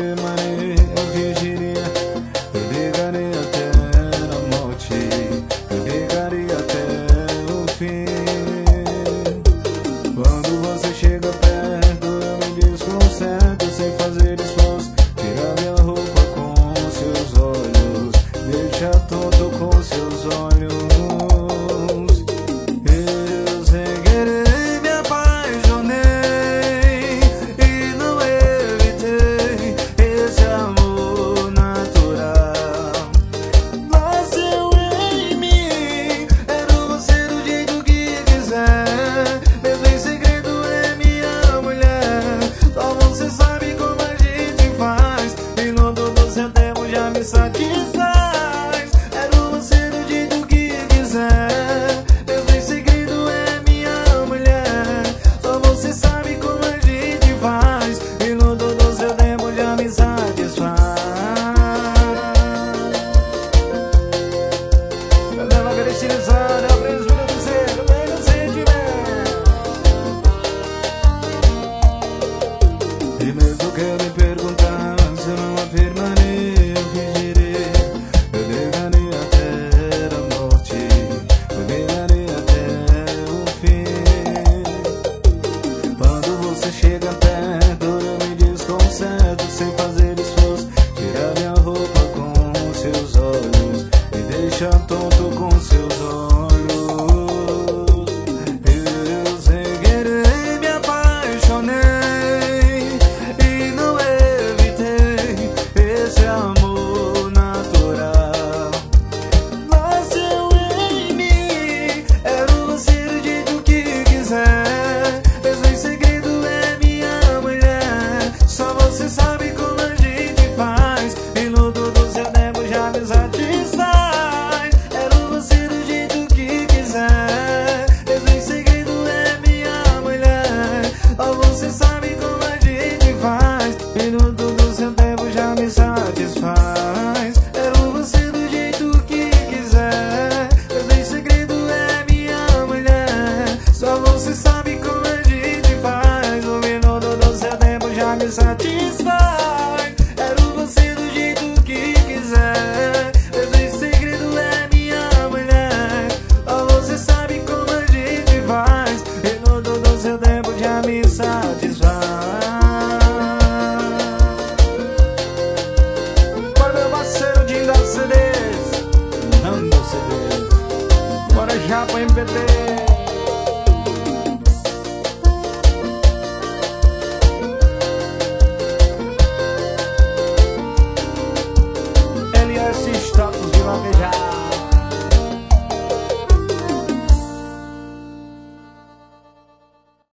afirmarei, eu fingiria, eu negaria até a morte, eu negaria até o fim. Quando você chega perto, eu me desconcerto sem fazer esforço. Tira minha roupa com seus olhos, deixa tonto com seus olhos. Eu sem querer me apaixonei e não evitei esse amor natural. Nasceu em mim, era você do jeito que quiser. Mesmo em segredo é minha mulher, só você sabe como a gente faz, e no todo seu tempo já me satisfaz. Era você do jeito que quiser, mesmo em segredo é minha mulher, só você sabe como a gente faz, e no todo seu tempo já me satisfaz. Ela agradecida, eu preciso de você, eu tenho sentimento. E mesmo que eu me perguntar, se eu não afirmarei, eu fingirei, eu negaria até a morte, eu negaria até o fim. Quando você chega perto, eu me desconcerto sem fazer esforço. Tira minha roupa com seus olhos, me deixa tonto com seus olhos. Eu sem querer me apaixonei e não evitei esse amor natural. Nasceu em mim, era você do jeito que quiser. Mesmo em segredo é minha mulher, só você sabe como a gente faz, e no todo seu tempo já me satisfaz. Era você do jeito que quiser, mesmo em segredo é minha mulher, só você sabe como a gente faz, e no todo seu tempo já me satisfaz. Era você do jeito que quiser, mesmo em segredo é minha mulher, só você sabe como a gente faz, o minuto do seu tempo já me satisfaz. Era você do jeito que quiser, mesmo em segredo é minha mulher, só você sabe como a gente faz, e no todo seu tempo já me satisfaz. Bora meu parceiro de das CDs, Nando CDs, bora já pro MPT.